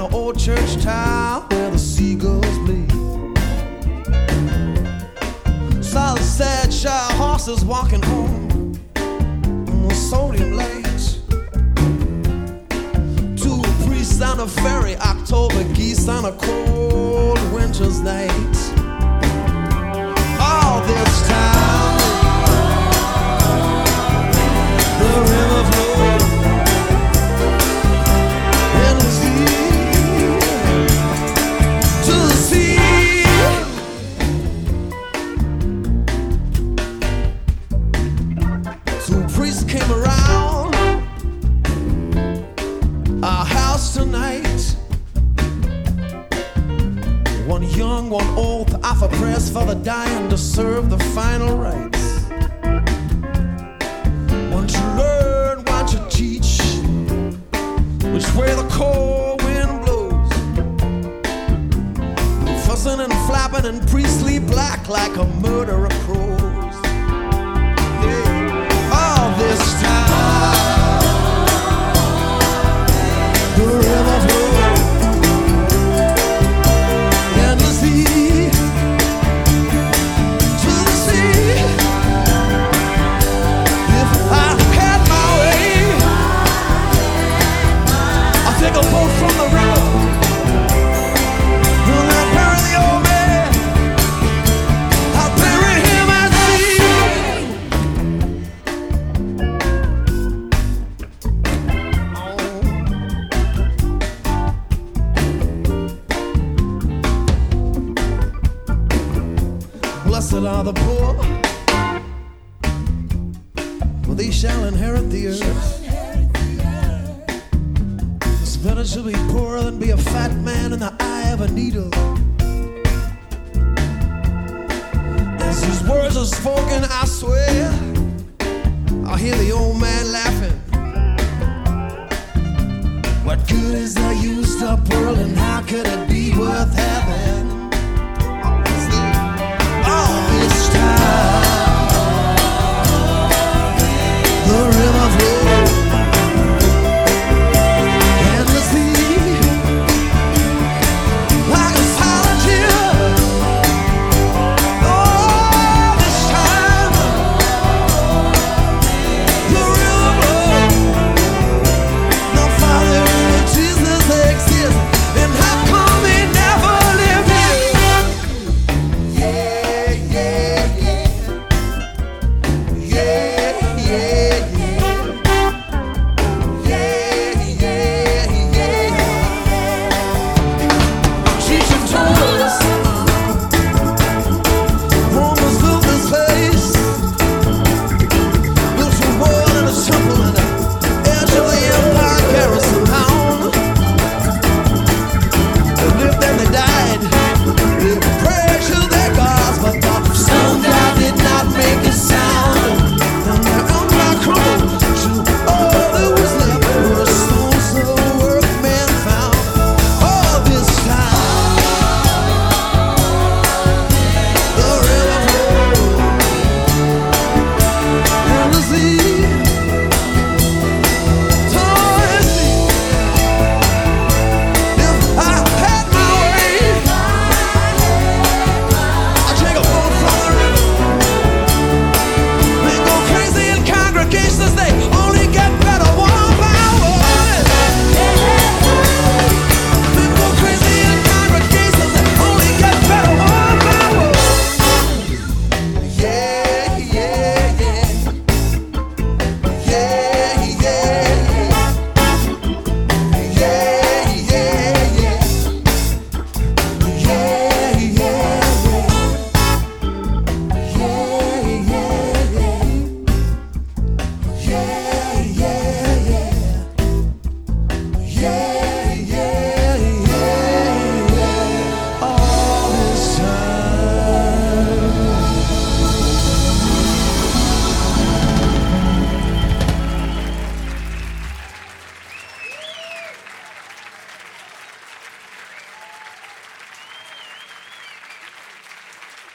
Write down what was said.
the old church town where the seagulls bleed. Saw the sad, shy horses walking home on the sodium lakes. Two priests on a ferry, October geese on a cold winter's night. All this time the river flowed in the sea, to the sea. Two priests came around our house tonight. One young, one old, to offer prayers for the dying, to serve the final rites. One to learn, one to teach, which way the cold wind blows. Fussing and flapping in priestly black like a murderer crows. Yeah. All this time the river flows and the sea, to the sea. If I had my way, I'll take a boat from the river and I'll bury the old man. I'll bury him at sea. Blessed are the poor, for they shall inherit the earth. It's better to be poor than be a fat man in the eye of a needle. As these words are spoken, I swear I hear the old man laughing. What good is the used up world, and how could it